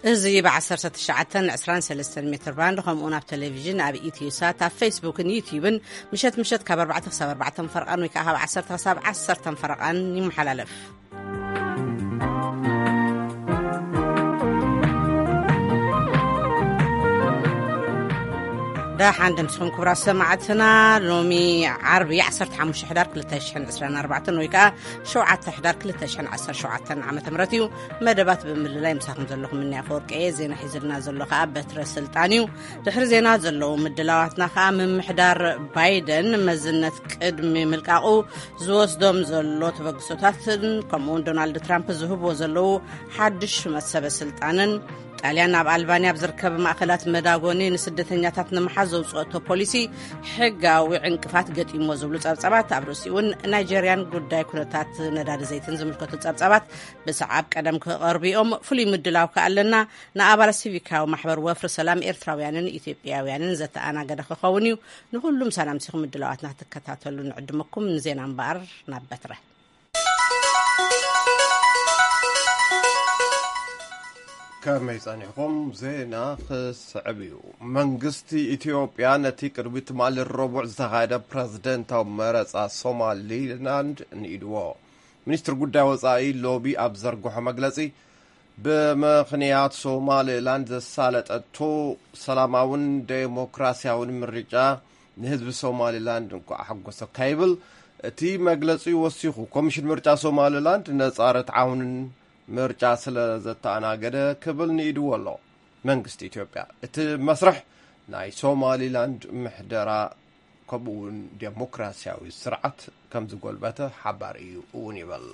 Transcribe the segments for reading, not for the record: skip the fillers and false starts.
እዚ ب1923 متر باند ከምኡን ኣብ ቴሌቪዥን ኣብ ኢትዮሳት ኣብ ፌስቡክን ዩቲዩብን ምሸት ካብ 4 ክሳብ 4 ፈርቓን ወይ ከዓ 10 ክሳብ 10 ፈርቓን ይመሓላለፍ። دا حاندم سخم كبرى سماعتنا لومي عربي 15 حدار 2024 ويكا شوعة حدار 2010 شوعة عامة مرتيو مدبات بمللاي مساكم زلوكم مني أفورك إيه زينا حزرنا زلوكا بتر سلطانيو دحر زينا زلو مدلاواتنا خا من محدار بايدن مزنة قدمي ملكاقو زوز دوم زلو تبقسوتاتن كمون دونالد ترامب زهوب وزلو حدش مسابة سلطانن ጣልያን ኣብ ኣልባንያ ብዝርከብ ማእከላት መዳጎኒ ንስደተኛታት ንምሓዝ ዘውፅኦቶ ፖሊሲ ሕጋዊ ዕንቅፋት ገጢሞ ዝብሉ ጸብጸባት ኣብ ሩሲውን ናይጀርያን ጉዳይ ኩነታት ነዳዲ ዘይትን ዝምልከቱ ጸብጸባት ብሰዓብ ቀደም ክቐርቢኦም ፍሉይ ምድላው ከኣለና ንኣባላት ሲቪካዊ ማሕበር ወፍሪ ሰላም ኤርትራውያንን ኢትዮጵያውያንን ዘተኣናገደ ክኸውን እዩ። ንኹሉም ሰላም ሲኹም ምድላዋትና ትከታተሉ ንዕድመኩም ንዜና እምበኣር ናብ በትረ كما يصنعكم زينا خسعبيو منغستي إثيوبيا نتي قربت مال الربع زغاده بريزيدنت او مرصا صومالي لاند نيدو ሚኒስትር ጉዳይ ወጻኢ ሎቢ ኣብዘርግሖ መግለጺ በመኽንያት ሶማሌላንድ ዘሳለጠቶ ሰላማውን ዴሞክራሲያውን ምርጫ ንህዝብ ሶማሌላንድ እንኳ ሓጎሰ ካይብል እቲ መግለጺ ወሲኹ ኮሚሽን ምርጫ ሶማሌላንድ ነጻረት ዓውንን ምርጫ ስለዘተኣናገደ ክብል ንኢድዎ ኣሎ መንግስቲ ኢትዮጵያ እቲ መስርሕ ናይ ሶማሌላንድ ምሕደራ ከምኡውን ዴሞክራሲያዊ ስርዓት ከም ዝጎልበተ ሓባር እዩ እውን ይበል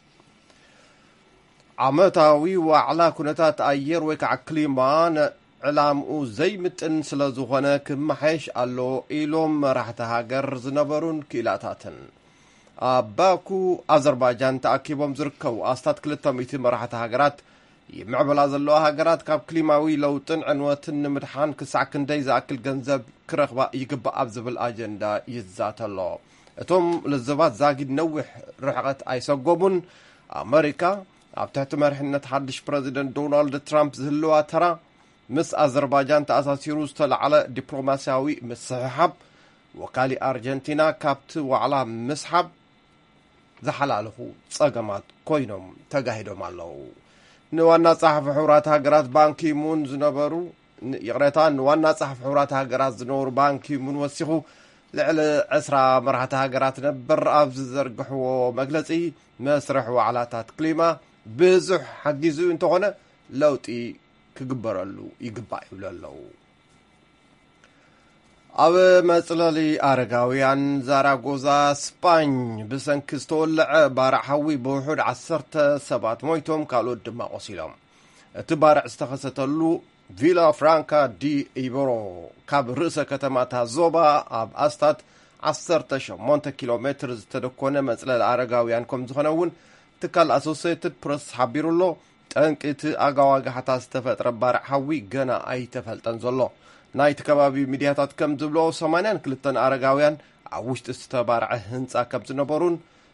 ዓመታዊ ዋዕላ ኩነታት ኣየር ወይ ከዓ ክሊማ ዕላምኡ ዘይምጥን ስለዝኾነ ክመሓየሽ ኣሎ ኢሎም መራሕቲ ሃገር ዝነበሩን ክኢላታትን ኣባኩ ኣዘርባይጃን ተኣኪቦም ዝርከቡ ኣስታት 200 መራሕቲ ሃገራት ይምዕበላ ዘለዋ ሃገራት ካብ ክሊማዊ ለውጥን ዕንወትን ንምድሓን ክሳዕ ክንደይ ዝኣክል ገንዘብ ክረኽባ ይግባእ ኣብ ዝብል ኣጀንዳ ይዛተሎ እቶም ልዝባት ዛጊድ ነዊሕ ርሕቐት ኣይሰጎሙን ኣሜሪካ ኣብ ትሕቲ መሪሕነት ሓድሽ ፕረዚደንት ዶናልድ ትራምፕ ዝህልዋ ተራ ምስ ኣዘርባይጃን ተኣሳሲሩ ዝተለዓለ ዲፕሎማስያዊ ምስሕሓብ ወካሊ ኣርጀንቲና ካብቲ ዋዕላ ምስሓብ ዝሓላለፉ ጸገማት ኮይኖም ተጋሂዶም ኣለዉ ንዋና ጸሓፊ ሕቡራት ሃገራት ባንኪ ሙን ዝነበሩ ይቕረታ ንዋና ጸሓፊ ሕቡራት ሃገራት ዝነበሩ ባንኪ ሙን ወሲኹ ልዕሊ 10 መራሕቲ ሃገራት ነበር ኣብ ዝዘርግሕዎ መግለጺ መስርሕ ዋዕላታት ክሊማ ብዙሕ ሓጊዙ እንተኾነ ለውጢ ክግበረሉ ይግባእ ይብሉ ኣለዉ ኣብ መጽለሊ ኣረጋውያን ዛራጎዛ ስፓኝ ብሰንኪ ዝተወልዐ ባርዕ ሓዊ ብውሑድ 10 ሰባት ሞይቶም ካልኦት ድማ ቆሲሎም እቲ ባርዕ ዝተኸሰተሉ ቪላ ፍራንካ ዲ ኢቦሮ ካብ ርእሰ ከተማታ ዞባ ኣብ ኣስታት 18 ኪሎ ሜትር ዝተደኮነ መጽለሊ ኣረጋውያን ከም ዝኾነ እውን ትካል ኣሶሲየትድ ፕሬስ ሓቢሩሎ ጠንቂቲ ኣጋዋጋሕታ ዝተፈጥረ ባርዕ ሓዊ ገና ኣይተፈልጠን ዘሎ ናይቲ ከባቢ ሚድያታት ከም ዝብሎ 82 ኣረጋውያን ኣብ ውሽጢ ዝተባርዐ ህንጻ ከም ዝነበሩን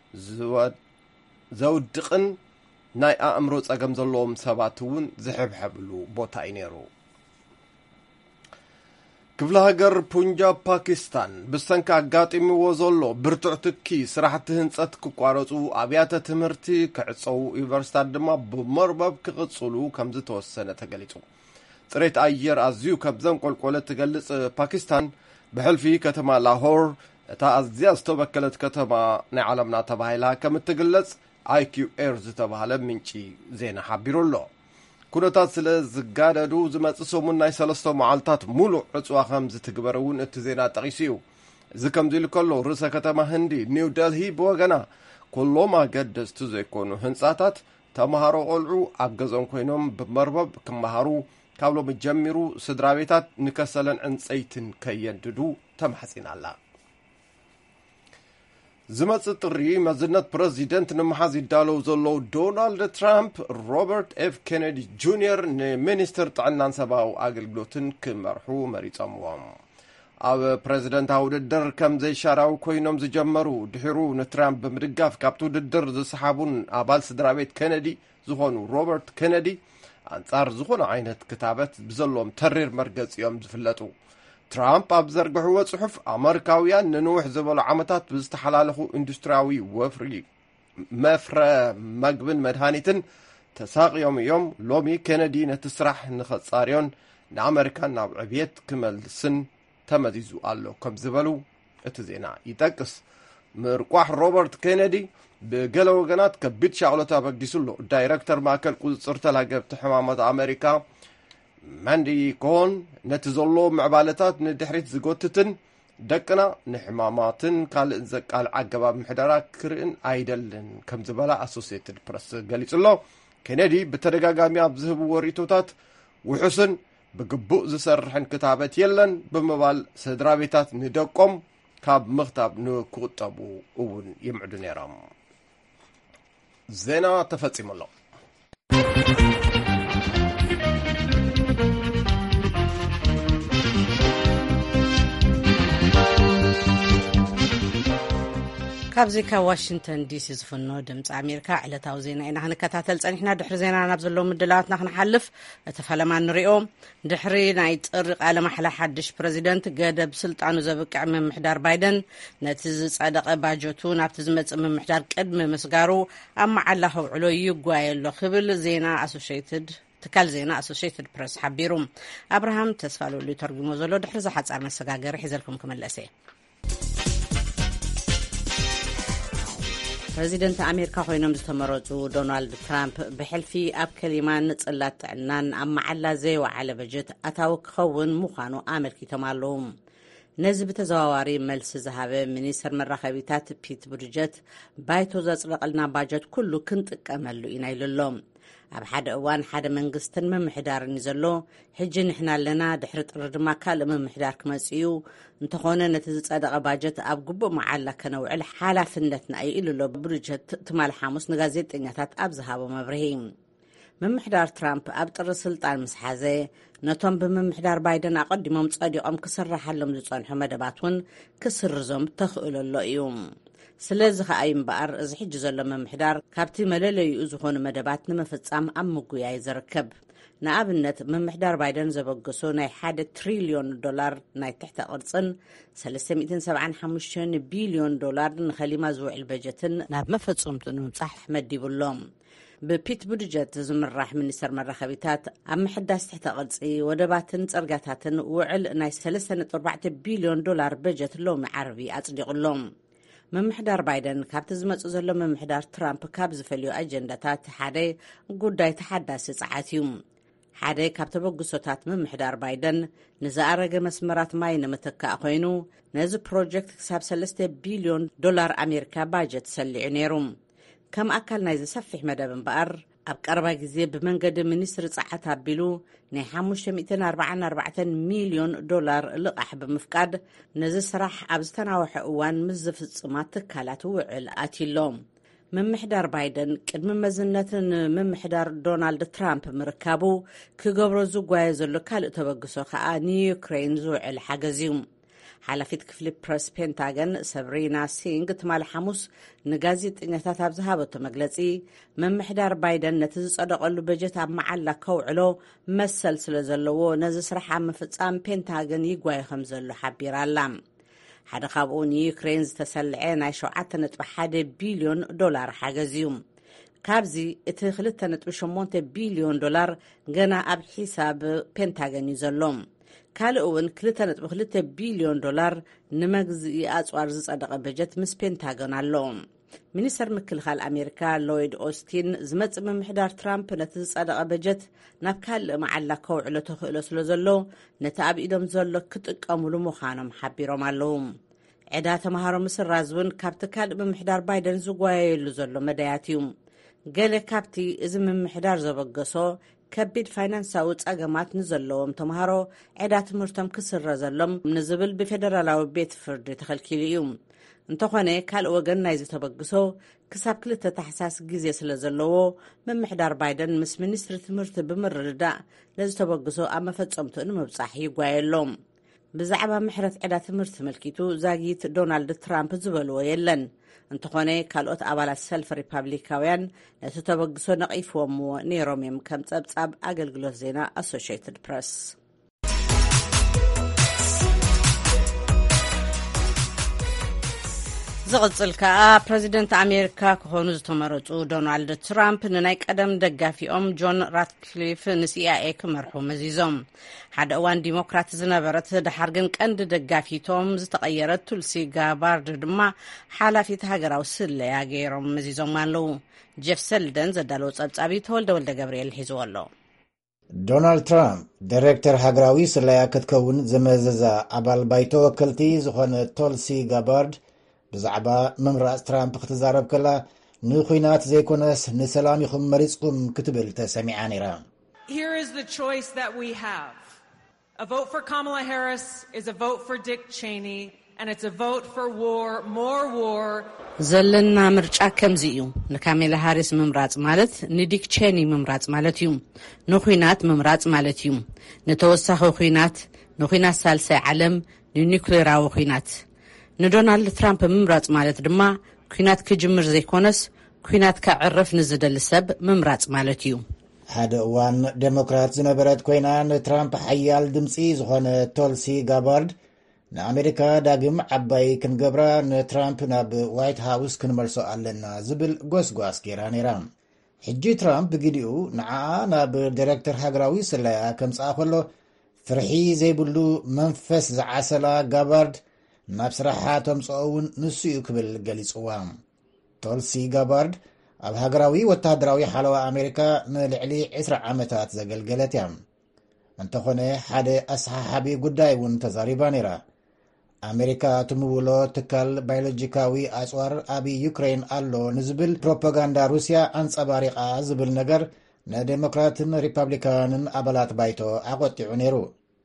ዘውድቕን ናይ ኣእምሮ ጸገም ዘለዎም ሰባት እውን ዝሕብሕብሉ ቦታ እዩ ነይሩ ክፍለ ሃገር ፑንጃብ ፓኪስታን ብሰንኪ ኣጋጢምዎ ዘሎ ብርቱዕ ትኪ ስራሕቲ ህንጸት ክቋረፁ ኣብያተ ትምህርቲ ክዕፀው ዩኒቨርሲታት ድማ ብመርበብ ክቕፅሉ ከም ዝተወሰነ ተገሊጹ ጽሬት ኣየር ኣዝዩ ከም ዘንቆልቆለ ትገልጽ ፓኪስታን ብሕልፊ ከተማ ላሆር እታ ኣዝያ ዝተበከለት ከተማ ናይ ዓለምና ተባሂላ ከም እትግለጽ IQR ዝተባሃለ ምንጪ ዜና ሓቢሩ ኣሎ ኩነታት ስለ ዝጋደዱ ዝመጽእ ሰሙን ናይ 3 መዓልታት ሙሉእ ዕፅዋ ከም ዝትግበር እውን እቲ ዜና ጠቒሱ እዩ እዚ ከምዚ ኢሉ ከሎ ርእሰ ከተማ ህንዲ ኒው ደልሂ ብወገና ኩሎም ኣገደስቲ ዘይኮኑ ህንጻታት ተምሃሮ ቆልዑ ኣብ ገዝኦም ኮይኖም ብመርበብ ክመሃሩ ካብ ሎሚ ጀሚሩ ስድራ ቤታት ንከሰለን ዕንፀይትን ከየንድዱ ተማሕፂና ኣላ ዝመጽእ ጥሪ መዝነት ፕረዚደንት ንምሓዝ ይዳለው ዘለዉ ዶናልድ ትራምፕ ሮበርት ኤፍ ኬነዲ ጁኒየር ንሚኒስትር ጥዕናን ሰብኣዊ ኣገልግሎትን ክመርሑ መሪፆምዎም ኣብ ፕረዚደንታዊ ውድድር ከም ዘይሻራዊ ኮይኖም ዝጀመሩ ድሒሩ ንትራምፕ ብምድጋፍ ካብቲ ውድድር ዝሰሓቡን ኣባል ስድራ ቤት ኬነዲ ዝኾኑ ሮበርት ኬነዲ ኣንጻር ዝኾነ ዓይነት ክታበት ብዘሎም ተሪር መርገጽ እዮም ዝፍለጡ። ትራምፕ ኣብ ዘርግሕዎ ጽሑፍ ኣሜሪካውያን ንንውሕ ዝበሉ ዓመታት ብዝተሓላለኹ ኢንዱስትርያዊ ወፍሪ መፍረ መግብን መድሃኒትን ተሳቂዮም እዮም ሎሚ ኬነዲ ነቲ ስራሕ ንኸጻርዮን ንኣሜሪካን ናብ ዕብየት ክመልስን ተመዚዙ ኣሎ ከም ዝበሉ እቲ ዜና ይጠቅስ። ምርቋሕ ሮበርት ኬነዲ ብገለ ወገናት ከቢድ ሻቅሎት ኣበጊሱሎ ዳይረክተር ማእከል ቁፅፅር ተላገብቲ ሕማማት ኣሜሪካ ማንዲ ኮሆን ነቲ ዘሎ ምዕባለታት ንድሕሪት ዝጎትትን ደቅና ንሕማማትን ካልእ ዘቃል ኣገባብ ምሕደራ ክርእን ኣይደልን ከም ዝበላ ኣሶሲየትድ ፕረስ ገሊጹሎ። ኬነዲ ብተደጋጋሚ ኣብ ዝህብዎ ርእቶታት ውሑስን ብግቡእ ዝሰርሕን ክታበት የለን ብምባል ስድራ ቤታት ንደቆም ካብ ምኽታብ ንክቁጠቡ እውን ይምዕዱ ነይሮም። ዜና ተፈጺሙሎ። ካብዚ ካብ ዋሽንግተን ዲሲ ዝፍኖ ድምፂ ኣሜሪካ ዕለታዊ ዜና ኢና ክንከታተል ፀኒሕና። ድሕሪ ዜና ናብ ዘለዎ ምድላዋትና ክንሓልፍ እቲ ፈለማ ንሪኦ ድሕሪ ናይ ጥሪ ቃለ ማሕላ ሓድሽ ፕረዚደንት ገደብ ስልጣኑ ዘብቅዕ ምምሕዳር ባይደን ነቲ ዝጸደቐ ባጀቱ ናብቲ ዝመጽእ ምምሕዳር ቅድሚ ምስጋሩ ኣብ መዓላ ከውዕሎ ይጓየሎ ክብል ዜና ትካል ዜና ኣሶሲየትድ ፕረስ ሓቢሩ። ኣብርሃም ተስፋለሉ ተርጉሞ ዘሎ ድሕሪ ዝሓጻር መሰጋገሪ ሒዘልኩም ክመለሰ ፕረዚደንት ኣሜሪካ ኮይኖም ዝተመረጹ ዶናልድ ትራምፕ ብሕልፊ ኣብ ከሊማ ንጽላት ጥዕናን ኣብ መዓላ ዘይወዓለ በጀት ኣታዊ ክኸውን ምዃኑ ኣመልኪቶም ኣለዉ። ነዚ ብተዘዋዋሪ መልሲ ዝሃበ ሚኒስተር መራኸቢታት ፒት ቡድጀት ባይቶ ዘጽደቐልና ባጀት ኩሉ ክንጥቀመሉ ኢና ኢሉሎም። ኣብ ሓደ እዋን ሓደ መንግስትን ምምሕዳርን እዩ ዘሎ። ሕጂ ንሕና ኣለና ድሕሪ ጥሪ ድማ ካልእ ምምሕዳር ክመጽእ እዩ እንተኾነ ነቲ ዝጸደቐ ባጀት ኣብ ግቡእ መዓላ ከነውዕል ሓላፍነትና እዩ ኢሉሎ ቡድጀት ትማል ሓሙስ ንጋዜጠኛታት ኣብ ዝሃቦ መብርሂ። ምምሕዳር ትራምፕ ኣብ ጥሪ ስልጣን ምስ ሓዘ ነቶም ብምምሕዳር ባይደን ኣቐዲሞም ጸዲቖም ክስራሓሎም ዝጸንሑ መደባት እውን ክስርዞም ተኽእለሎ እዩ። ስለዚ ከዓ እምበኣር እዚ ሕጂ ዘሎ ምምሕዳር ካብቲ መለለይኡ ዝኾኑ መደባት ንምፍጻም ኣብ ምጉያይ ዝርከብ። ንኣብነት ምምሕዳር ባይደን ዘበገሶ ናይ $1 ትሪልዮን ናይ ትሕተ ቅርጽን $375 ቢልዮን ንኸሊማ ዝውዕል በጀትን ናብ መፈጸምቱ ንምብጻሕ መዲቡሎም። ብፒት ቡድጀት ዝምራሕ ሚኒስተር መራኸቢታት ኣብ ምሕዳስ ትሕተ ቅርጺ ወደባትን ጽርግያታትን ውዕል ናይ $3.4 ቢልዮን በጀት ሎሚ ዓርቢ ኣጽዲቑሎም። ምምሕዳር ባይደን ካብቲ ዝመጽእ ዘሎ ምምሕዳር ትራምፕ ካብ ዝፈልዩ ኣጀንዳታት ሓደ ጉዳይ ተሓዳሲ ጸዓት እዩ። ሓደ ካብ ተበግሶታት ምምሕዳር ባይደን ንዝኣረገ መስመራት ማይ ንምትካእ ኮይኑ ነዚ ፕሮጀክት ክሳብ $3 ቢልዮን ኣሜሪካ ባጀት ሰሊዑ ነይሩ። ከም ኣካል ናይ ዝሰፊሕ መደብ እምበኣር ኣብ ቀረባ ግዜ ብመንገዲ ሚኒስትሪ ጸዓት ኣቢሉ ናይ $544 ሚልዮን ልቓሕ ብምፍቃድ ነዚ ስራሕ ኣብ ዝተናወሐ እዋን ምስ ዝፍጽማ ትካላት ውዕል ኣትሎም። ምምሕዳር ባይደን ቅድሚ መዝነትን ምምሕዳር ዶናልድ ትራምፕ ምርካቡ ክገብሮ ዝጓየ ዘሎ ካልእ ተበግሶ ከዓ ንዩክሬን ዝውዕል ሓገዝ እዩ። ሓላፊት ክፍሊ ፕረስ ፔንታገን ሰብሪና ሲንግ ትማል ሓሙስ ንጋዜጠኛታት ኣብ ዝሃበቶ መግለጺ ምምሕዳር ባይደን ነቲ ዝጸደቐሉ በጀት ኣብ መዓላ ከውዕሎ መሰል ስለ ዘለዎ ነዚ ስራሕ ኣብ ምፍጻም ፔንታገን ይጓየ ከም ዘሎ ሓቢራ ኣላ። ሓደ ካብኡ ንዩክሬን ዝተሰልዐ ናይ $7.1 ቢልዮን ሓገዝ እዩ። ካብዚ እቲ $2.8 ቢልዮን ገና ኣብ ሒሳብ ፔንታገን እዩ ዘሎ። ካልእ እውን $2.2 ቢልዮን ንመግዝኢ ኣጽዋር ዝጸደቐ በጀት ምስ ፔንታገን ኣሎ። ሚኒስተር ምክልኻል ኣሜሪካ ሎይድ ኦስቲን ዝመጽእ ምምሕዳር ትራምፕ ነቲ ዝጸደቐ በጀት ናብ ካልእ መዓላ ከውዕሎ ተኽእሎ ስለ ዘሎ ነቲ ኣብ ኢዶም ዘሎ ክጥቀሙሉ ምዃኖም ሓቢሮም ኣለዉ። ዕዳ ተምሃሮ ምስራዝ እውን ካብቲ ካልእ ምምሕዳር ባይደን ዝጓየየሉ ዘሎ መዳያት እዩ። ገለ ካብቲ እዚ ምምሕዳር ዘበገሶ ከቢድ ፋይናንሳዊ ጸገማት ንዘለዎም ተምሃሮ ዕዳ ትምህርቶም ክስረዘሎም ንዝብል ብፌደራላዊ ቤት ፍርዲ ተኸልኪሉ እዩ። እንተኾነ ካልእ ወገን ናይ ዝተበግሶ ክሳብ 2 ታሕሳስ ግዜ ስለ ዘለዎ ምምሕዳር ባይደን ምስ ሚኒስትሪ ትምህርቲ ብምርድዳእ ነዝተበግሶ ኣብ መፈጸምቱ ንምብጻሕ ይጓየሎም። ብዛዕባ ምሕረት ዕዳ ትምህርቲ መልኪቱ ዛጊት ዶናልድ ትራምፕ ዝበልዎ የለን እንተኾነ ካልኦት ኣባላት ሰልፊ ሪፓብሊካውያን ነቲ ተበግሶ ነቒፍዎምዎ ነይሮም እዮም ከም ጸብጻብ ኣገልግሎት ዜና ኣሶሺየትድ ፕረስ ዝቕጽል ከዓ ፕረዚደንት ኣሜሪካ ክኾኑ ዝተመረጹ ዶናልድ ትራምፕ ንናይ ቀደም ደጋፊኦም ጆን ራትክሊፍ ንሲአይኤ ክመርሑ መዚዞም ሓደ እዋን ዲሞክራት ዝነበረት ድሓር ግን ቀንዲ ደጋፊቶም ዝተቐየረት ቱልሲ ጋባርድ ድማ ሓላፊት ሃገራዊ ስለያ ገይሮም መዚዞም ኣለዉ ጀፍ ሰልደን ዘዳለዎ ጸብጻቢ ተወልደ ወልደ ገብርኤል ሒዝዎ ኣሎ ዶናልድ ትራምፕ ዳይሬክተር ሃገራዊ ስለያ ክትከውን ዝመዘዛ ኣባል ባይቶ ወከልቲ ዝኾነ ቱልሲ ጋባርድ ብዛዕባ ምምራጽ ትራምፕ ክትዛረብ ከላ ንኹናት ዘይኮነስ ንሰላም ኢኹም መሪጽኩም ክትብል ተሰሚዓ ነይራ Here is the choice that we have. A vote for Kamala Harris is a vote for Dick Cheney and it's a vote for war, more war. ዘለና ምርጫ ከምዚ እዩ ንካሜላ ሃሪስ ምምራጽ ማለት ንዲክ ቼኒ ምምራጽ ማለት እዩ ንኹናት ምምራጽ ማለት እዩ ንተወሳኺ ኹናት ንኹናት ሳልሳይ ዓለም ንኒውክሌራዊ ኹናት ንዶናልድ ትራምፕ ምምራጽ ማለት ድማ ኩናት ክጅምር ዘይኮነስ ኩናት ከዕርፍ ንዝደሊ ሰብ ምምራጽ ማለት እዩ ሓደ እዋን ዴሞክራት ዝነበረት ኮይና ንትራምፕ ሓያል ድምፂ ዝኾነ ቱልሲ ጋባርድ ንኣሜሪካ ዳግም ዓባይ ክንገብራ ንትራምፕ ናብ ዋይት ሃውስ ክንመልሶ ኣለና ዝብል ጎስጓስ ገይራ ነይራ ሕጂ ትራምፕ ብግዲኡ ንዓኣ ናብ ዳይሬክተር ሃገራዊ ስለያ ከምፅኣ ከሎ ፍርሒ ዘይብሉ መንፈስ ዝዓሰላ ጋባርድ ናብ ስራሓ ተምፅኦ እውን ንሱ እዩ ክብል ገሊፅዋ ቱልሲ ጋባርድ ኣብ ሃገራዊ ወታደራዊ ሓለዋ ኣሜሪካ ንልዕሊ 20 ዓመታት ዘገልገለት እያ እንተኾነ ሓደ ኣሰሓሓቢ ጉዳይ እውን ተዛሪባ ነይራ ኣሜሪካ ትምውሎ ትካል ባዮሎጂካዊ ኣፅዋር ኣብ ዩክሬን ኣሎ ንዝብል ፕሮፓጋንዳ ሩስያ ኣንጸባሪቓ ዝብል ነገር ንዴሞክራትን ሪፓብሊካንን ኣባላት ባይቶ ኣቆጢዑ ነይሩ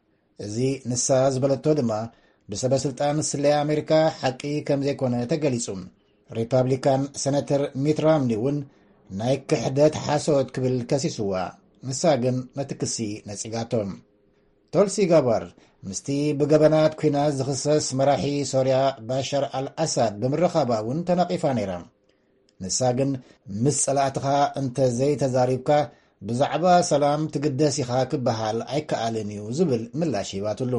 እዚ ንሳ ዝበለቶ ድማ ብሰበስልጣን ስለያ ኣሜሪካ ሓቂ ከም ዘይኮነ ተገሊጹ ሪፓብሊካን ሰነተር ሚት ሮምኒ እውን ናይ ክሕደት ሓሶት ክብል ከሲስዋ ንሳ ግን ነቲ ክሲ ነጺጋቶም ቱልሲ ጋባርድ ምስቲ ብገበናት ኩናት ዝኽሰስ መራሒ ሶርያ ባሻር አልአሳድ ብምርኻባ እውን ተነቒፋ ነይራ ንሳ ግን ምስ ጸላእትኻ እንተዘይተዛሪብካ ብዛዕባ ሰላም ትግደስ ኢኻ ክበሃል ኣይከኣልን እዩ ዝብል ምላሽ ሂባትሉ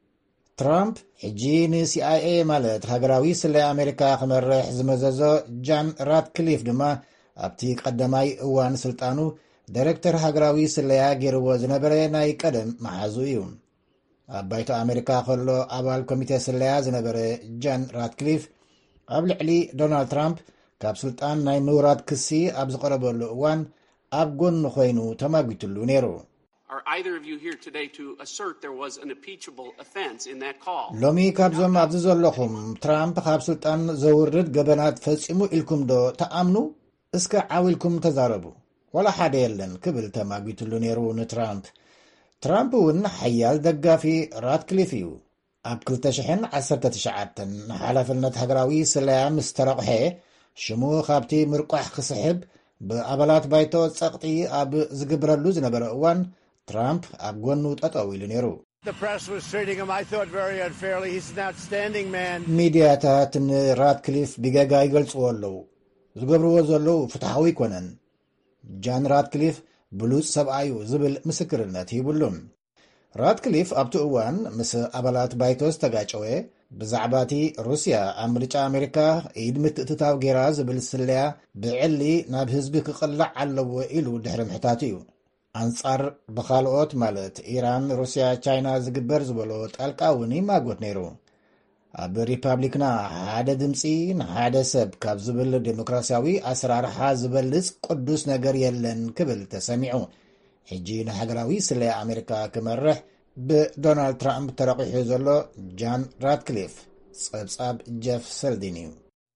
ትራምፕ ሕጂ ንሲአይኤ ማለት ሃገራዊ ስለያ ኣሜሪካ ክመርሕ ዝመዘዞ ጃን ራትክሊፍ ድማ ኣብቲ ቀዳማይ እዋን ስልጣኑ ዳይሬክተር ሃገራዊ ስለያ ገይርዎ ዝነበረ ናይ ቀደም መሓዙ እዩ ኣብ ባይቶ ኣሜሪካ ከሎ ኣባል ኮሚቴ ስለያ ዝነበረ ጃን ራትክሊፍ ኣብ ልዕሊ ዶናልድ ትራምፕ ካብ ስልጣን ናይ ምውራድ ክሲ ኣብ ዝቐረበሉ እዋን ኣብ ጎኑ ኮይኑ ተማጊትሉ ነይሩ Are either of you here today to assert there was an impeachable offense in that call? ሎሚ ካብዞም ኣብዚ ዘለኹም ትራምፕ ካብ ስልጣን ዘውርድ ገበናት ፈጺሙ ኢልኩም ዶ ተኣምኑ እስከ ዓዊልኩም ተዛረቡ ወላ ሓደ የለን ክብል ተማጊትሉ ነይሩ ንትራምፕ ትራምፕ እውን ሓያል ደጋፊ ራትክሊፍ እዩ ኣብ 2019 ንሓላፍነት ሃገራዊ ስለያ ምስ ተረቕሐ ሽሙ ካብቲ ምርቋሕ ክስሕብ ብኣባላት ባይቶ ጸቕጢ ኣብ ዝግብረሉ ዝነበረ እዋን ትራምፕ ኣብ ጎኑ ጠጠው ኢሉ ነይሩ ሚድያታት ንራትክሊፍ ቢገጋ ይገልጽዎ ኣለዉ ዝገብርዎ ዘለዉ ፍትሓዊ ይኮነን ጃን ራትክሊፍ ብሉጽ ሰብኣዩ ዝብል ምስክርነት ሂቡሉ ራትክሊፍ ኣብቲ እዋን ምስ ኣባላት ባይቶ ዝተጋጨወ ብዛዕባቲ ሩስያ ኣብ ምርጫ ኣሜሪካ ኢድ ምትእትታው ጌራ ዝብል ስለያ ብዕሊ ናብ ህዝቢ ክቕላዕ ኣለዎ ኢሉ ድሕሪ ምሕታት እዩ ኣንጻር ብኻልኦት ማለት ኢራን ሩስያ ቻይና ዝግበር ዝበሎ ጣልቃ እውን ይማጎት ነይሩ ኣብ ሪፓብሊክና ሓደ ድምፂ ንሓደ ሰብ ካብ ዝብል ዴሞክራሲያዊ ኣሰራርሓ ዝበልጽ ቅዱስ ነገር የለን ክብል ተሰሚዑ ሕጂ ንሃገራዊ ስለያ ኣሜሪካ ክመርሕ ብዶናልድ ትራምፕ ተረቂሑ ዘሎ ጃን ራትክሊፍ ጸብጻብ ጀፍ ሰልዲን እዩ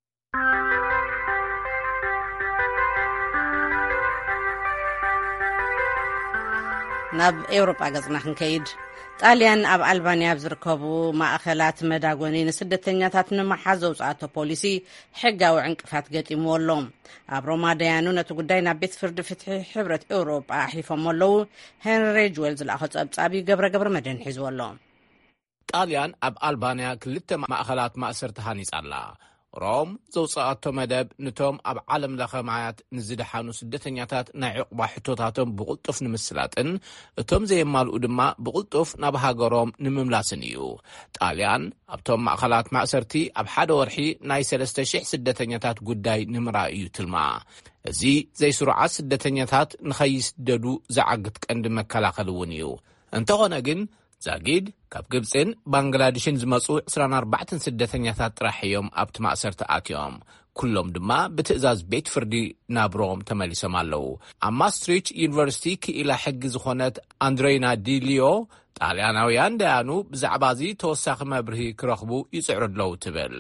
ናብ ኤውሮጳ ገጽና ክንከይድ ጣልያን ኣብ ኣልባንያ ዝርከቡ ማእኸላት መዳጎኒ ንስደተኛታት ንምሓዝ ዘውፅኣቶ ፖሊሲ ሕጋዊ ዕንቅፋት ገጢምዎ ኣሎ ኣብ ሮማ ደያኑ ነቲ ጉዳይ ናብ ቤት ፍርዲ ፍትሒ ሕብረት ኤውሮጳ ኣሕሊፎም ኣለዉ ሄንሪ ሬጅዌል ዝለኣኸ ጸብጻቢ ገብረ መድህን ሒዝዎ ኣሎ ጣልያን ኣብ ኣልባንያ ክልተ ማእኸላት ማእሰርቲ ሃኒጻላ ሮም ዘውፅኣቶ መደብ ነቶም ኣብ ዓለም ለኸ ማያት ንዝደሓኑ ስደተኛታት ናይ ዕቁባ ሕቶታቶም ብቁልጡፍ ንምስላጥን እቶም ዘየማልኡ ድማ ብቁልጡፍ ናብ ሃገሮም ንምምላስን እዩ። ጣልያን ኣብቶም ማእኸላት ማእሰርቲ ኣብ ሓደ ወርሒ ናይ 3000 ስደተኛታት ጉዳይ ንምራ እዩ ትልማ። እዚ ዘይስሩዓት ስደተኛታት ንኸይስደዱ ዝዓግት ቀንዲ መከላኸሊ እውን እዩ። እንተኾነ ግን ዛጊድ ካብ ግብፅን ባንግላዴሽን ዝመፁ 24 ስደተኛታት ጥራሕ እዮም ኣብቲ ማእሰርቲ ኣትዮም። ኩሎም ድማ ብትእዛዝ ቤት ፍርዲ ናብሮም ተመሊሶም ኣለው። ኣብ ማስትሪች ዩኒቨርሲቲ ክኢላ ሕጊ ዝኾነት ኣንድሬና ዲሊዮ ጣልያናውያን ደያኑ ብዛዕባ እዚ ተወሳኺ መብርሂ ክረኽቡ ይፅዕሩ ኣለው ትብል።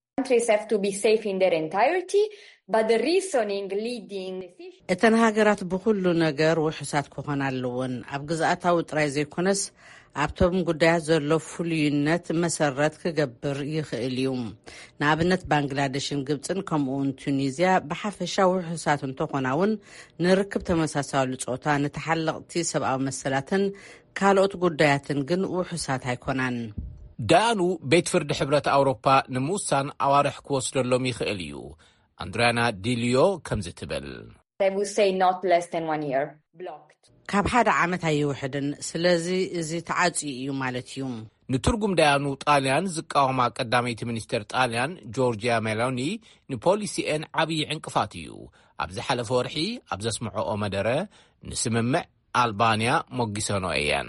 እተን ሃገራት ብኩሉ ነገር ውሕሳት ክኾን ኣለዎን ኣብ ግዝኣታዊ ጥራይ ዘይኮነስ ኣብቶም ጉዳያት ዘሎ ፍሉይነት መሰረት ክገብር ይኽእል እዩ። ንኣብነት ባንግላዴሽን ግብፅን ከምኡውን ቱኒዝያ ብሓፈሻ ውሕሳት እንተኾና እውን ንርክብ ተመሳሳሊ ፆታ ንተሓለቕቲ ሰብኣዊ መሰላትን ካልኦት ጉዳያትን ግን ውሕሳት ኣይኮናን። ዳያኑ ቤት ፍርዲ ሕብረት ኣውሮፓ ንምውሳን ኣዋርሕ ክወስደሎም ይኽእል እዩ። ኣንድሪያና ዲሊዮ ከምዚ ትብል ካብ ሓደ ዓመት ኣይውሕድን ስለዚ እዚ ተዓጽዩ እዩ ማለት እዩ። ንትርጉም ዳያኑ ጣልያን ዝቃወማ ቀዳመይቲ ሚኒስትር ጣልያን ጆርጂያ ሜሎኒ ንፖሊሲኤን ዓብዪ ዕንቅፋት እዩ። ኣብ ዝሓለፈ ወርሒ ኣብ ዘስምዖኦ መደረ ንስምምዕ ኣልባንያ ሞጊሰኖ እየን።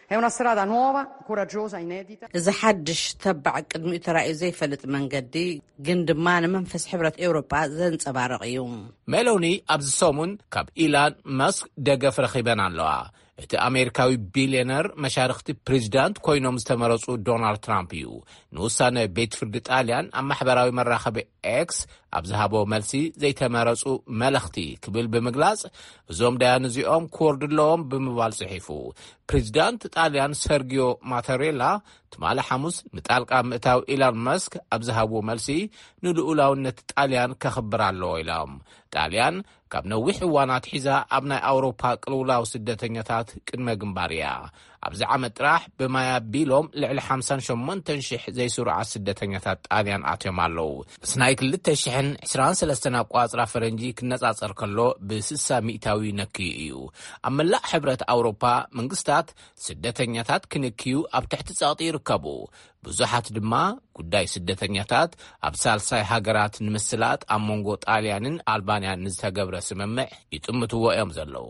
እዚ ሓድሽ ተባዕ ቅድሚኡ ተራእዩ ዘይፈልጥ መንገዲ ግን ድማ ንመንፈስ ሕብረት ኤውሮጳ ዘንጸባርቕ እዩ። ሜሎኒ ኣብዚ ሰሙን ካብ ኢላን መስክ ደገፍ ረኺበን ኣለዋ። እቲ ኣሜሪካዊ ቢልዮነር መሻርክቲ ፕሬዚዳንት ኮይኖም ዝተመረጹ ዶናልድ ትራምፕ እዩ ንውሳነ ቤት ፍርዲ ጣልያን ኣብ ማሕበራዊ መራኸቢ ኤክስ ኣብ ዝሃቦ መልሲ ዘይተመረጹ መለኽቲ ክብል ብምግላጽ እዞም ዳያን እዚኦም ክወርዱ ኣለዎም ብምባል ጽሒፉ። ፕሬዚዳንት ጣልያን ሰርጊዮ ማተሬላ ትማሊ ሐሙስ ንጣልቃ ምእታው ኢላን መስክ ኣብ ዝሃቦ መልሲ ንልኡላውነት ጣልያን ከኽብር ኣለዎ ኢሎም። ጣልያን ካብ ነዊሕ እዋናት ሒዛ ኣብ ናይ ኣውሮፓ ቅልውላው ስደተኛታት ቅድመ ግንባር እያ። ኣብዚ ዓመት ጥራሕ ብማያ ቢሎም ልዕሊ 58,000 ዘይስሩዓት ስደተኛታት ጣልያን ኣትዮም ኣለው። ስናይ 2023 ኣቋፅራ ፈረንጂ ክነጻጸር ከሎ ብ60 ሚእታዊ ነክዩ እዩ። ኣብ መላእ ሕብረት ኣውሮፓ መንግስታት ስደተኛታት ክንክዩ ኣብ ትሕቲ ጸቕጢ ይርከቡ። ብዙሓት ድማ ጉዳይ ስደተኛታት ኣብ ሳልሳይ ሃገራት ንምስላጥ ኣብ መንጎ ጣልያንን ኣልባንያን ንዝተገብረ ስምምዕ ይጥምትዎ እዮም ዘለው።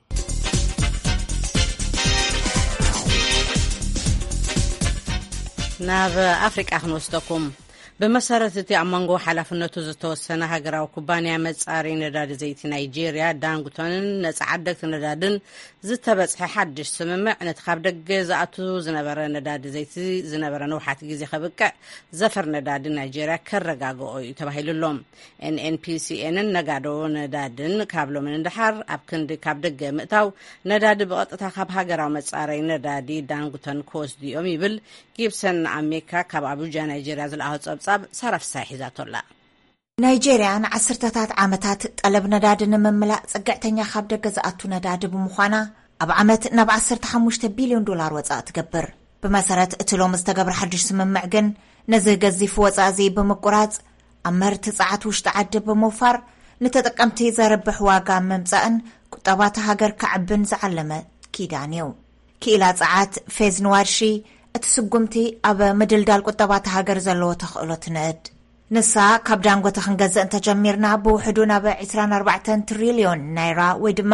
ናብ ኣፍሪቃ ክንወስደኩም። ብመሰረት እቲ ኣብ መንጎ ሓላፍነቱ ዝተወሰነ ሃገራዊ ኩባንያ መጻሪ ነዳዲ ዘይቲ ናይጄርያ ዳንጉቶንን ነጻ ዓደግቲ ነዳድን ዝተበጽሐ ሓድሽ ስምምዕ ነቲ ካብ ደገ ዝኣቱ ዝነበረ ነዳዲ ዘይቲ ዝነበረ ነውሓቲ ግዜ ከብቅዕ ዘፈር ነዳዲ ናይጄርያ ከረጋግኦ እዩ ተባሂሉሎም። ኤንኤንፒሲኤንን ነጋዶ ነዳድን ካብ ሎምን እንድሓር ኣብ ክንዲ ካብ ደገ ምእታው ነዳዲ ብቐጥታ ካብ ሃገራዊ መጻረይ ነዳዲ ዳንጉቶን ክወስዱ እዮም ይብል ጊብሰን ኣሜሪካ ካብ ኣቡጃ ናይጄርያ ዝለኣኸ ጸብጻብ ሳራፍሳይ ሒዛቶላ። ናይጄርያ ንዓሰርተታት ዓመታት ጠለብ ነዳዲ ንምምላእ ጽግዕተኛ ካብ ደገ ዝኣቱ ነዳዲ ብምዃና ኣብ ዓመት ናብ 15 ቢልዮን ዶላር ወጻእ ትገብር። ብመሰረት እቲ ሎሚ ዝተገብረ ሓድሽ ስምምዕ ግን ነዚ ገዚፍ ወጻእ እዚ ብምቁራጽ ኣብ ምህርቲ ጸዓት ውሽጢ ዓዲ ብምውፋር ንተጠቀምቲ ዘርብሕ ዋጋ ምምጻእን ቁጠባት ሃገር ክዕብን ዝዓለመ ኪዳን እዩ። ክኢላ ጸዓት ፌዝ ንዋድሺ እቲ ስጉምቲ ኣብ ምድልዳል ቁጠባት ሃገር ዘለዎ ተኽእሎት ንእድ ንሳ ካብ ዳንጎተ ክንገዝእ እንተጀሚርና ብውሕዱ ናብ 24 ትሪልዮን ናይራ ወይ ድማ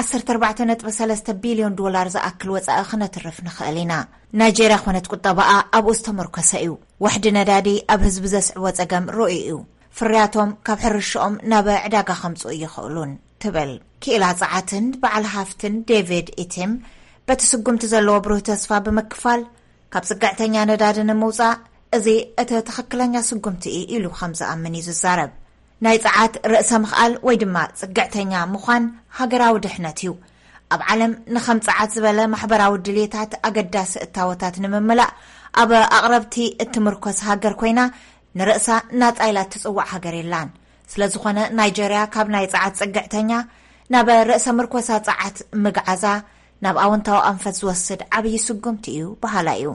14.3 ቢልዮን ዶላር ዝኣክል ወጻኢ ክነትርፍ ንኽእል ኢና። ናይጄርያ ኮነት ቁጠባኣ ኣብኡ ዝተመርኮሰ እዩ። ወሕዲ ነዳዲ ኣብ ህዝቢ ዘስዕቦ ጸገም ርኡይ እዩ። ፍርያቶም ካብ ሕርሽኦም ናብ ዕዳጋ ከምጽኡ ይኽእሉን ትብል ክኢላ ጸዓትን በዓል ሃፍትን ዴቪድ ኢቲም በቲ ስጉምቲ ዘለዎ ብሩህ ተስፋ ብምክፋል ካብ ጽግዕተኛ ነዳዲ ንምውጻእ እዚ እቲ ትኽክለኛ ስጉምቲ ኢሉ ከም ዝኣምን እዩ ዝዛረብ። ናይ ጸዓት ርእሰ ምኽኣል ወይ ድማ ጽግዕተኛ ምዃን ሃገራዊ ድሕነት እዩ። ኣብ ዓለም ንኸም ጸዓት ዝበለ ማሕበራዊ ድልየታት ኣገዳሲ እታወታት ንምምላእ ኣብ ኣቕረብቲ እትምርኮስ ሃገር ኮይና ንርእሳ ናጻኢላ ትጽዋዕ ሃገር የላን። ስለ ዝኾነ ናይጄርያ ካብ ናይ ጸዓት ጽግዕተኛ ናብ ርእሰ ምርኮሳ ጸዓት ምግዓዛ ናብ ኣወንታዊ ኣንፈት ዝወስድ ዓብዪ ስጉምቲ እዩ ባህላ እዩ።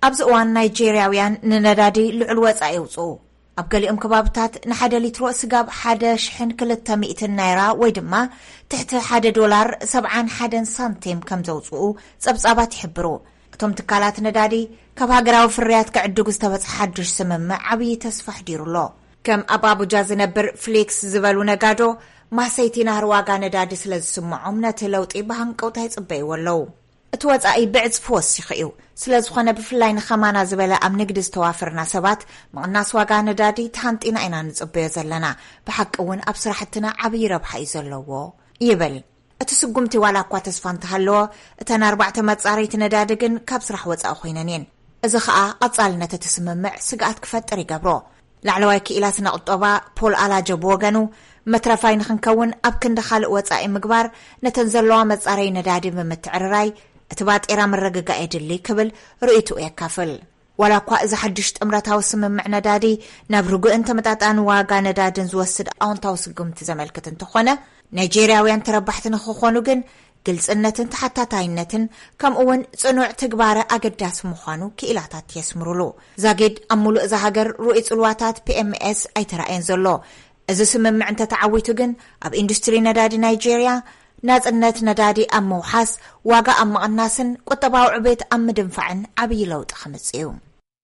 ኣብዚ እዋን ናይጄርያውያን ንነዳዲ ልዑል ወጻኢ የውፅኡ ኣብ ገሊኦም ከባብታት ንሓደ ሊትሮ ስጋብ 1,200 ናይራ ወይ ድማ ትሕቲ $1.71 ሳንቲም ከም ዘውፅኡ ጸብጻባት ይሕብሩ። እቶም ትካላት ነዳዲ ካብ ሃገራዊ ፍርያት ክዕድጉ ዝተበጽሐ ሓድሽ ስምምዕ ዓብዪ ተስፋ ሕዲሩሎ። ከም ኣብ ኣቡጃ ዝነብር ፍሌክስ ዝበሉ ነጋዶ ማሰይቲ ናህር ዋጋ ነዳዲ ስለ ዝስምዖም ነቲ ለውጢ ብሃንቀውታ ይጽበይዎ ኣለዉ። እቲ ወጻኢ ብዕጽፊ ወሲኹ እዩ። ስለ ዝኾነ ብፍላይ ንኸማና ዝበለ ኣብ ንግዲ ዝተዋፍርና ሰባት ምቕናስ ዋጋ ነዳዲ ተሃንጢና ኢና ንጽበዮ ዘለና። ብሓቂ እውን ኣብ ስራሕትና ዓብዪ ረብሓ እዩ ዘለዎ ይብል። እቲ ስጉምቲ ዋላ እኳ ተስፋ እንተሃለዎ እተን 4 መጻረይቲ ነዳዲ ግን ካብ ስራሕ ወጻኢ ኮይነን እየን። እዚ ከዓ ቀጻልነት እቲ ስምምዕ ስግኣት ክፈጥር ይገብሮ። ላዕለዋይ ክኢላት ነቕጦባ ፖል ኣላጀ ብወገኑ መትረፋይ ንኽንከውን ኣብ ክንዲ ካልእ ወጻኢ ምግባር ነተን ዘለዋ መጻረይ ነዳዲ ብምትዕርራይ እቲ ባጤራ መረጋጋ የድሊ ክብል ርእይቱ የካፍል። ዋላ እኳ እዚ ሓድሽ ጥምረታዊ ስምምዕ ነዳዲ ናብ ርጉእን ተመጣጣኒ ዋጋ ነዳድን ዝወስድ ኣዎንታዊ ስጉምቲ ዘመልክት እንተኾነ ናይጄርያውያን ተረባሕቲ ንኽኾኑ ግን ግልጽነትን ተሓታታይነትን ከምኡውን ጽኑዕ ትግባረ ኣገዳሲ ምዃኑ ክኢላታት የስምሩሉ። ዛጌድ ኣብ ሙሉእ እዛ ሃገር ሩኢ ጽልዋታት PMS ኣይተረኣየን ዘሎ። እዚ ስምምዕ እንተተዓዊቱ ግን ኣብ ኢንዱስትሪ ነዳዲ ናይጄርያ ናጽነት ነዳዲ ኣብ መውሓስ ዋጋ ኣብ መቕናስን ቁጠባዊ ዕቤት ኣብ ምድንፋዕን ዓብዪ ለውጢ ከምጽእ እዩ።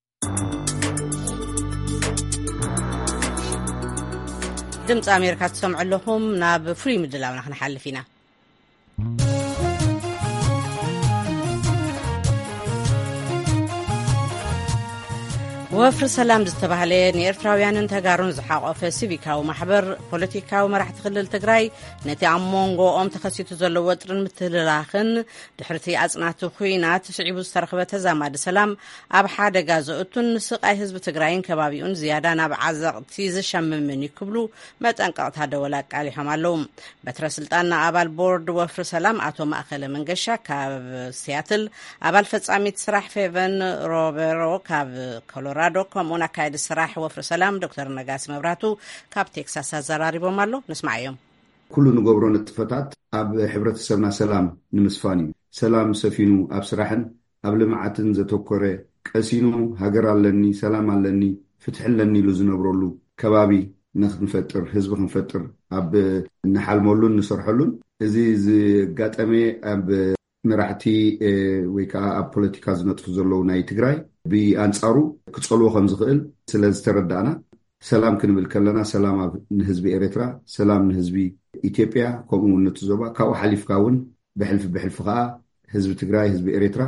ድምፂ ኣሜሪካ ትሰምዑ ኣለኹም። ናብ ፍሉይ ምድላውና ክንሓልፍ ኢና። ወፍሪ ሰላም ዝተባህለ ንኤርትራውያንን ተጋሩን ዝሓቆፈ ሲቪካዊ ማሕበር ፖለቲካዊ መራሕቲ ክልል ትግራይ ነቲ ኣብ መንጎኦም ተኸሲቱ ዘሎ ወጥርን ምትልላኽን ድሕርቲ ኣጽናቱ ኩናት ስዒቡ ዝተረኽበ ተዛማዲ ሰላም ኣብ ሓደጋ ዘእቱን ንስቃይ ህዝቢ ትግራይን ከባቢኡን ዝያዳ ናብ ዓዘቕቲ ዝሸምምን ይክብሉ መጠንቀቕታ ደወል ኣቃሊሖም ኣለዉ። በትረ ስልጣን ኣባል ቦርድ ወፍሪ ሰላም ኣቶ ማእኸለ መንገሻ ካብ ሲያትል፣ ኣባል ፈጻሚት ስራሕ ፌቨን ሮቤሮ ካብ ኮሎራዶ ከምኡን ኣካይዲ ስራሕ ወፍሪ ሰላም ዶክተር ነጋሲ መብራቱ ካብ ቴክሳስ ኣዘራሪቦም ኣሎ። ንስማዕ እዮም። ኩሉ ንገብሮ ንጥፈታት ኣብ ሕብረተሰብና ሰላም ንምስፋን እዩ። ሰላም ሰፊኑ ኣብ ስራሕን ኣብ ልምዓትን ዘተኮረ ቀሲኑ ሃገር ኣለኒ ሰላም ኣለኒ ፍትሕ ኣለኒ ኢሉ ዝነብረሉ ከባቢ ንኽንፈጥር ህዝቢ ክንፈጥር ኣብ ንሓልመሉን ንሰርሐሉን እዚ ዝጋጠመ ኣብ መራሕቲ ወይ ከዓ ኣብ ፖለቲካ ዝነጥፉ ዘለዉ ናይ ትግራይ ብኣንጻሩ ክጸልዎ ከም ዝኽእል ስለ ዝተረዳእና ሰላም ክንብል ከለና ሰላም ንህዝቢ ኤርትራ፣ ሰላም ንህዝቢ ኢትዮጵያ ከምኡ ውን ነቲ ዞባ ካብኡ ሓሊፍካ እውን ብሕልፊ ከዓ ህዝቢ ትግራይ ህዝቢ ኤርትራ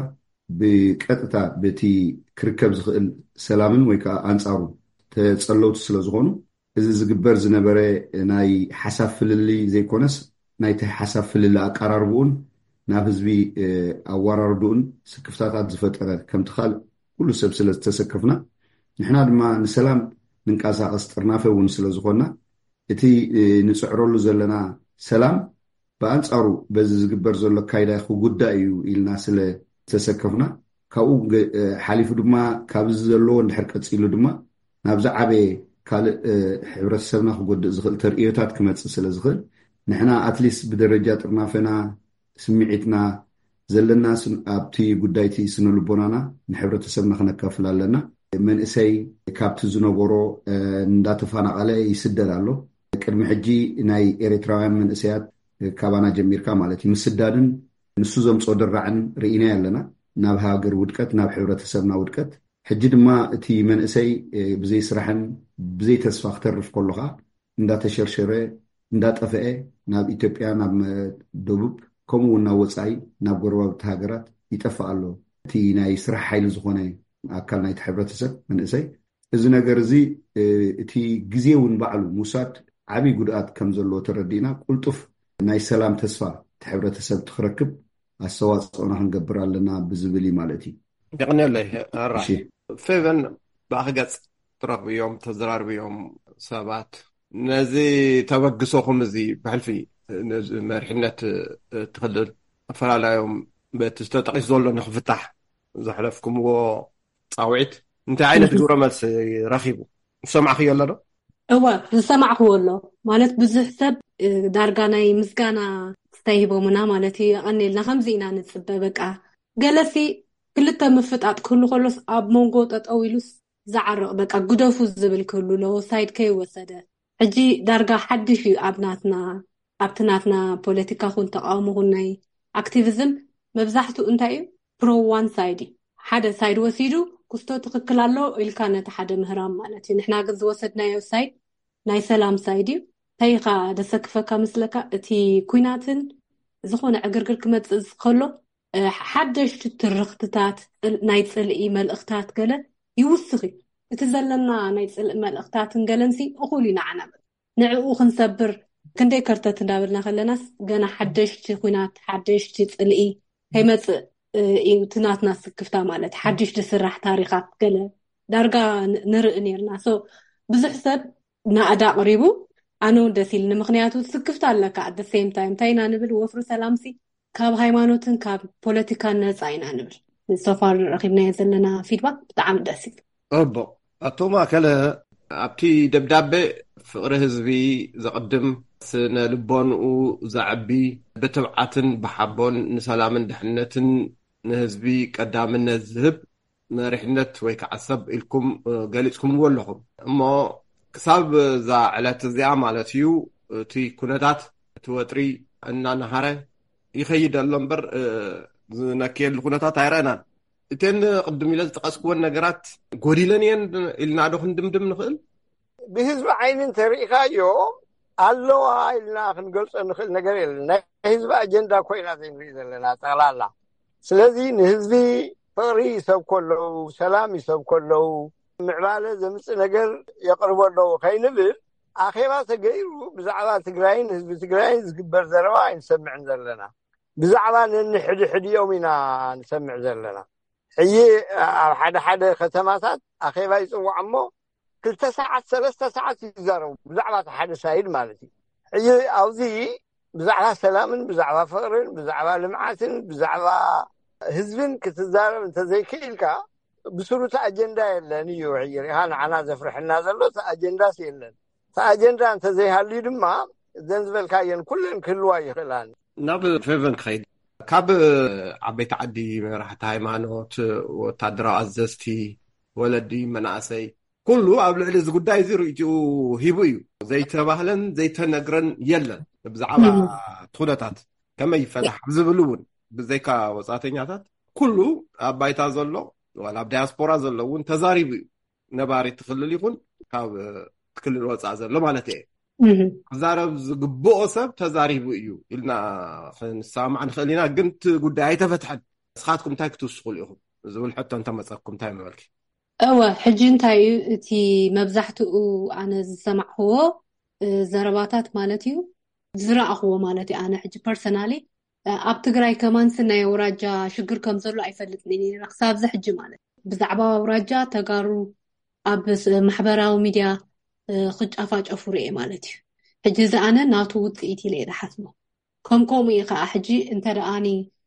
ብቀጥታ በቲ ክርከብ ዝኽእል ሰላምን ወይ ከዓ ኣንጻሩ ተጸለውቲ ስለ ዝኾኑ እዚ ዝግበር ዝነበረ ናይ ሓሳብ ፍልሊ ዘይኮነስ ናይቲ ሓሳብ ፍልሊ ኣቀራርብኡን ናብ ህዝቢ ኣወራርዱኡን ስክፍታታት ዝፈጠረ ከም ትኻል ኩሉ ሰብ ስለ ዝተሰከፍና ንሕና ድማ ንሰላም ንንቀሳቐስ ጥርናፈ እውን ስለ ዝኾንና እቲ ንፅዕረሉ ዘለና ሰላም ብኣንጻሩ በዚ ዝግበር ዘሎ ካይዳ ክጉዳእ እዩ ኢልና ስለ ዝተሰከፍና ካብኡ ሓሊፉ ድማ ካብዚ ዘለዎ እንድሕር ቀፂሉ ድማ ናብዚ ዓበየ ካልእ ሕብረተሰብና ክጎድእ ዝኽእል ተርእዮታት ክመፅእ ስለ ዝኽእል ንሕና ኣትሊስት ብደረጃ ጥርናፈና ስምዒትና ዘለና ኣብቲ ጉዳይቲ ስነልቦናና ንሕብረተሰብና ክነካፍል ኣለና። መንእሰይ ካብቲ ዝነበሮ እንዳተፈናቐለ ይስደድ ኣሎ። ቅድሚ ሕጂ ናይ ኤርትራውያን መንእሰያት ካባና ጀሚርካ ማለት እዩ ምስዳድን ንሱ ዘምፆ ድራዕን ርኢና ኣለና ናብ ሃገር ውድቀት ናብ ሕብረተሰብና ውድቀት። ሕጂ ድማ እቲ መንእሰይ ብዘይ ስራሕን ብዘይ ተስፋ ክተርፍ ከለካ እንዳተሸርሸረ እንዳጠፍአ ናብ ኢትዮጵያ ናብ ደቡብ ከምኡ ናብ ወፃኢ ናብ ጎረባብቲ ሃገራት ይጠፍእ ኣሎ። እቲ ናይ ስራሕ ሓይሊ ዝኾነ ኣካል ናይቲ ሕብረተሰብ መንእሰይ እዚ ነገር እዚ እቲ ግዜ እውን ባዕሉ ምውሳድ ዓብይ ጉድኣት ከም ዘለዎ ተረዲእና ቁልጡፍ ናይ ሰላም ተስፋ እቲ ሕብረተሰብ ትኽረክብ ኣስተዋፅኦና ክንገብር ኣለና ብዝብል ማለት እዩ። ይቕኒለይ ኣራ ፌቨን ብኣኽገጽ ትረኽብዮም ተዘራርብዮም ሰባት ነዚ ተበግሶኹም እዚ ብሕልፊ መርሕነት ትኽልል ኣፈላለዮም በቲ ዝተጠቂሱ ዘሎ ንክፍታሕ ዘሕለፍኩምዎ ፃውዒት እንታይ ዓይነት ግብረ መልሲ ረኺቡ ዝሰማዕኽዮ ኣሎ ዶ? እወ ዝሰማዕኽዎ ኣሎ ማለት ብዙሕ ሰብ ዳርጋ ናይ ምስጋና ዝተሂቦሙና ማለት እዩ። ቀኒልና ከምዚ ኢና ንፅበ በቃ ገለሲ ክልተ ምፍጣጥ ክህሉ ከሎስ ኣብ መንጎ ጠጠው ኢሉስ ዝዓርቕ በቃ ጉደፉ ዝብል ክህሉ ሎ ሳይድ ከይወሰደ ሕጂ ዳርጋ ሓድሽ ኣብቲ ናትና ፖለቲካ ኩን ተቃውሞ ኩን ናይ ኣክቲቪዝም መብዛሕትኡ እንታይ እዩ ፕሮ ዋን ሳይድ ሓደ ሳይድ ወሲዱ ክስቶ ትክክል ኣሎ ኢልካ ነቲ ሓደ ምህራም ማለት እዩ ንሕና ግን ዝወሰድናዮ ሳይድ ናይ ሰላም ሳይድ እዩ ታይኻ ደሰክፈካ ምስለካ እቲ ኩናትን ዝኾነ ዕግርግር ክመፅእ ዝከሎ ሓደሽቲ ትርክትታት ናይ ፅልኢ መልእክታት ገለ ይውስኺ እቲ ዘለና ናይ ፅልኢ መልእክታትን ገለንሲ እኹል ይናዓና ንዕኡ ክንሰብር ክንደይ ከርተት እንዳበልና ከለናስ ገና ሓደሽቲ ኩናት ሓደሽቲ ፅልኢ ከይመፅእ እዩ ትናትና ስክፍታ ማለት ሓድሽ ዝስራሕ ታሪኻት ገለ ዳርጋ ንርኢ ነርና ብዙሕ ሰብ ናኣዳ ቅሪቡ ኣነ ደስ ኢልኒ ምክንያቱ ስክፍታ ኣለካ at the same time ታይና ንብል ወፍሪ ሰላምሲ ካብ ሃይማኖትን ካብ ፖለቲካን ነፃ ኢና ንብል ሶፋር ረኺብናዮ ዘለና ፊድባክ ብጣዕሚ ደስ ይብል ኣቦ ኣቶማ ከለ ኣብቲ ደብዳቤ ፍቅሪ ህዝቢ ዘቅድም ስነ ልቦንኡ ዘዕቢ ብትብዓትን ብሓቦን ንሰላምን ድሕነትን ንህዝቢ ቀዳምነት ዝህብ መሪሕነት ወይ ከዓ ሰብ ኢልኩም ገሊጽኩምዎ ኣለኹም እሞ ክሳብ ዛ ዕለት እዚኣ ማለት እዩ እቲ ኩነታት እቲ ወጥሪ እናናሃረ ይኸይድ ኣሎ እምበር ዝነክየሉ ኩነታት ኣይረአናን እተን ቅድም ኢለ ዝጠቐስክዎን ነገራት ጎዲለን እየን ኢልና ዶ ክንድምድም ንኽእል ብህዝቢ ዓይንን ተሪኢኻዮ ኣለዋ ኢልና ክንገልጾ ንኽእል ነገር የለን ናይ ህዝቢ ኣጀንዳ ኮይና ዘይንርኢ ዘለና ጠቕላላ ስለዚ ንህዝቢ ፍቅሪ ይሰብ ከለዉ ሰላም ይሰብ ከለዉ ምዕባለ ዘምፅእ ነገር የቅርቡ ኣለዉ ከይንብል ኣኼባ ተገይሩ ብዛዕባ ትግራይን ህዝቢ ትግራይን ዝግበር ዘረባ ኣይንሰምዕን ዘለና ብዛዕባ ነንሕድሕድዮም ኢና ንሰምዕ ዘለና ሕጂ ኣብ ሓደ ከተማታት ኣኼባ ይፅዋዕ እሞ 2 ሰዓት 3 ሰዓት ይዛረቡ ብዛዕባ ሓደ ሳይድ ማለት እዩ ሕጂ ኣብዚ ብዛዕባ ሰላምን ብዛዕባ ፍቅርን ብዛዕባ ልምዓትን ብዛዕባ ህዝብን ክትዛረብ እንተዘይክኢልካ ብስሩት ኣጀንዳ የለን እዩ ሕጂ ሪኻ ንዓና ዘፍርሕና ዘሎ ኣጀንዳስ የለን ኣጀንዳ እንተዘይሃልዩ ድማ ዘን ዝበልካየን ኩለን ክህልዋ ይኽእላን ናብ ፌቨን ክኸይድ ካብ ዓበይቲ ዓዲ መራሕቲ ሃይማኖት ወታደራዊ ኣዘዝቲ ወለዲ መናእሰይ ኩሉ ኣብ ልዕሊ እዚ ጉዳይ እዚ ርእይትኡ ሂቡ እዩ ዘይተባህለን ዘይተነግረን የለን ብዛዕባ ኩነታት ከመይ ይፈታሕ ዝብሉ እውን ብዘይካ ወፃተኛታት ኩሉ ኣብ ባይታ ዘሎ ወላ ኣብ ዳያስፖራ ዘሎ እውን ተዛሪቡ እዩ ነባሪ ትኽልል ይኹን ካብ ትክልል ወፃእ ዘሎ ማለት እየ ክዛረብ ዝግብኦ ሰብ ተዛሪቡ እዩ ኢልና ክንሰማዕ ንኽእል ኢና ግን እቲ ጉዳይ ኣይተፈትሐን ንስኻትኩም እንታይ ክትውስኹሉ ኢኹም ዝብል ሕቶ እንተመፀኩም እንታይ ንበልኪ እወ ሕጂ እንታይ እዩ እቲ መብዛሕትኡ ኣነ ዝሰማዕኽዎ ዘረባታት ማለት እዩ ዝረኣኽዎ ማለት እዩ ኣነ ሕጂ ፐርሰናሊ ኣብ ትግራይ ከማንስ ናይ ኣውራጃ ሽግር ከም ዘሎ ኣይፈልጥን እየ ክሳብዚ ሕጂ ማለት ብዛዕባ ኣውራጃ ተጋሩ ኣብ ማሕበራዊ ሚድያ ክጫፋጨፉ ርኤ ማለት እዩ ሕጂ ዝኣነ ናቱ ውፅኢት ኢለ ይሓስቦ ከምከምኡ እዩ ከዓ ሕጂ እንተደኣኒ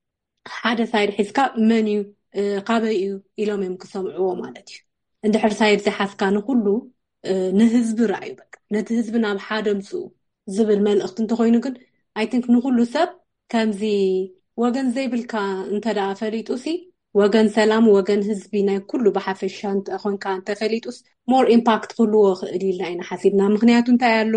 ሓደ ሳይድ ሒዝካ መን እዩ ካበይ እዩ ኢሎም እዮም ክሰምዕዎ ማለት እዩ እንድሕር ሳይድ ዝሓዝካ ንኩሉ ንህዝቢ ራእዩ በቃ ነቲ ህዝቢ ናብ ሓደ ምፅኡ ዝብል መልእኽቲ እንተኮይኑ ግን ኣይ ቲንክ ንኩሉ ሰብ ከምዚ ወገን ዘይብልካ እንተደኣ ፈሊጡሲ ወገን ሰላም ወገን ህዝቢ ናይ ኩሉ ብሓፈሻ እንተኾንካ እንተፈሊጡስ ሞር ኢምፓክት ክህልዎ ክእል ኢልና ኢና ሓሲብና ምክንያቱ እንታይ ኣሎ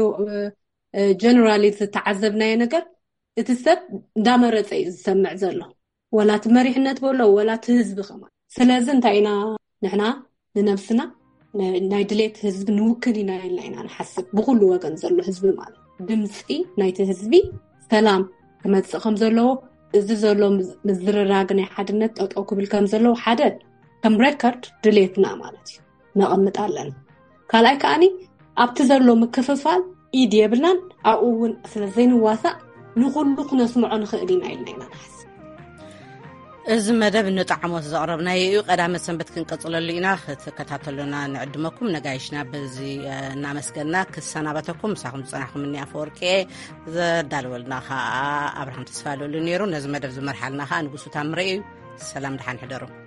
ጀነራሊ ዝተዓዘብናዮ ነገር እቲ ሰብ እንዳመረፀ እዩ ዝሰምዕ ዘሎ ወላ እቲ መሪሕነት በሎ ወላ እቲ ህዝቢ ከማ ስለዚ እንታይ ኢና ንሕና ንነብስና ናይ ድሌት ህዝቢ ንውክል ኢና ኢልና ኢና ንሓስብ ብኩሉ ወገን ዘሎ ህዝቢ ማለት ድምፂ ናይቲ ህዝቢ ሰላም ክመፅእ ከም ዘለዎ እዚ ዘሎ ምዝርራግ ናይ ሓድነት ጠጠው ክብል ከም ዘለዎ ሓደ ከም ሬከርድ ድሌትና ማለት እዩ ነቐምጥ ኣለና ካልኣይ ከዓኒ ኣብቲ ዘሎ ምክፍፋል ኢድ የብልናን ኣብኡ እውን ስለዘይንዋሳእ ንኩሉ ክነስምዖ ንኽእል ኢና ኢልና ኢና ንሓስብ እዚ መደብ ንጣዕሞት ዘቕረብናዮ እዩ ቀዳመት ሰንበት ክንቀፅለሉ ኢና ክትከታተሉና ንዕድመኩም ነጋይሽና በዚ እናመስገና ክሰናበተኩም ምሳኹም ዝፀናሕኩም እኒ ኣፈወርቂ ዘዳልወልና ከዓ ኣብርሃም ተስፋለሉ ነይሩ ነዚ መደብ ዝመርሓልና ከዓ ንጉሱ ታምረ እዩ ሰላም ድሓን ሕደሩ